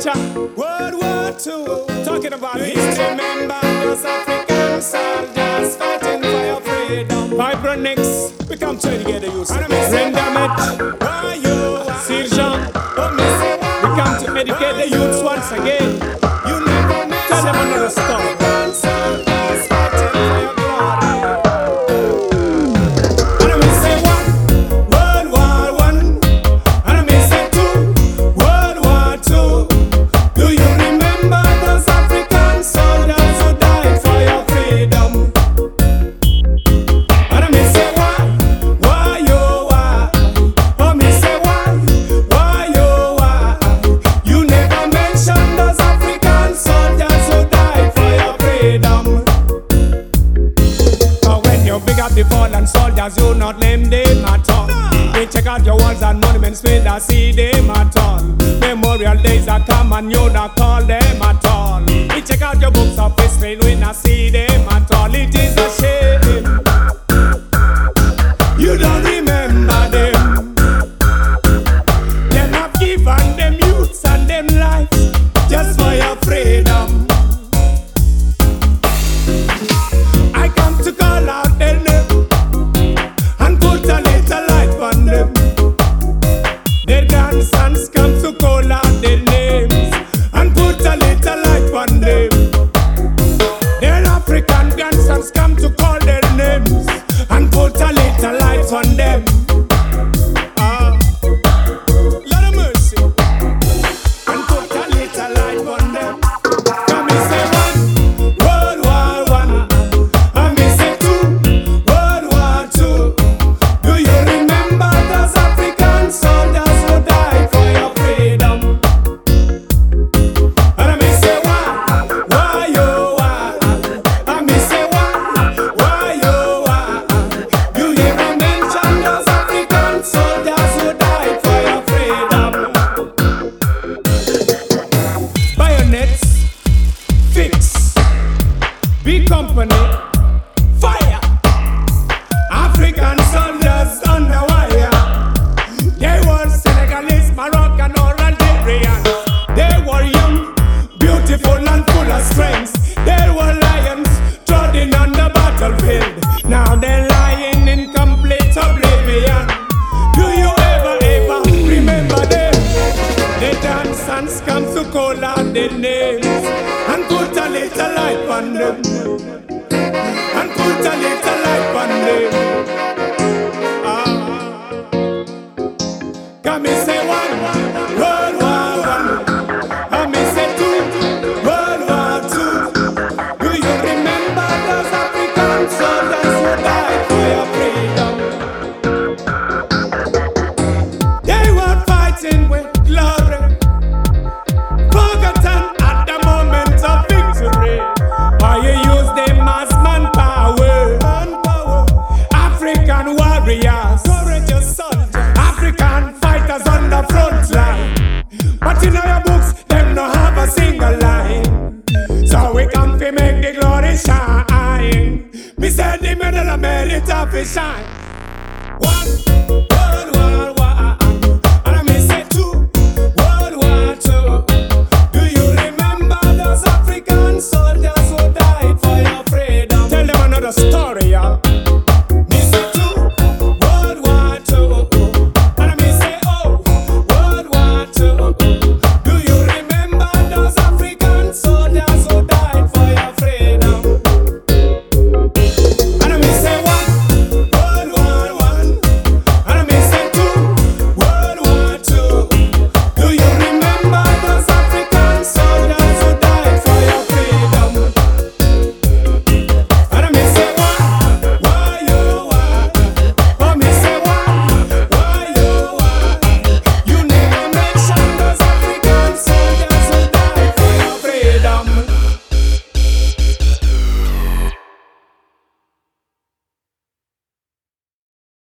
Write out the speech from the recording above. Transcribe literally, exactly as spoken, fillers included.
Cha. World War Two. Talking about history. Remember those African soldiers fighting for your freedom. Vibronix. We come together, you see. Rendamet. Why you? Siljan. We come to educate the youths once again. You never met. Tell them another story. The fallen soldiers, you not name them at all. They check out your walls and monuments, we not see them at all. Memorial days are come and you not call them at all. We check out your books of history, we not see them at all. It is a shame you don't remember them. Them have given them youths and them lives just for your freedom. I come to call out their name. Their grandsons come to call out their names and put a little light on them. Their African grandsons come to call their names and put a little light on them. Ah, Lord of mercy, and put a little light on them. Come me say one, World War One. And me say two, World War Two. Do you remember those African soldiers? Big company, fire. African soldiers on the wire. They were Senegalese, Moroccan, or Algerian. They were young, beautiful, and full of strength. They were lions, trotting on the battlefield. Now they're lying in complete oblivion. Do you ever, ever remember them? The dancers come to call out their names and put a little light on them. And put a little light on them. Ah. Come me say one, World War One. Come me say two, World War Two. Do you remember those African soldiers who died for your freedom? They were fighting with glory, forgotten at the moment of victory. Why you use them as manpower? Manpower. African warriors, courageous soldiers, African fighters on the front line. But in our books, them no have a single line. So we come to make the glory shine. Me say the middle of merit of shine. One.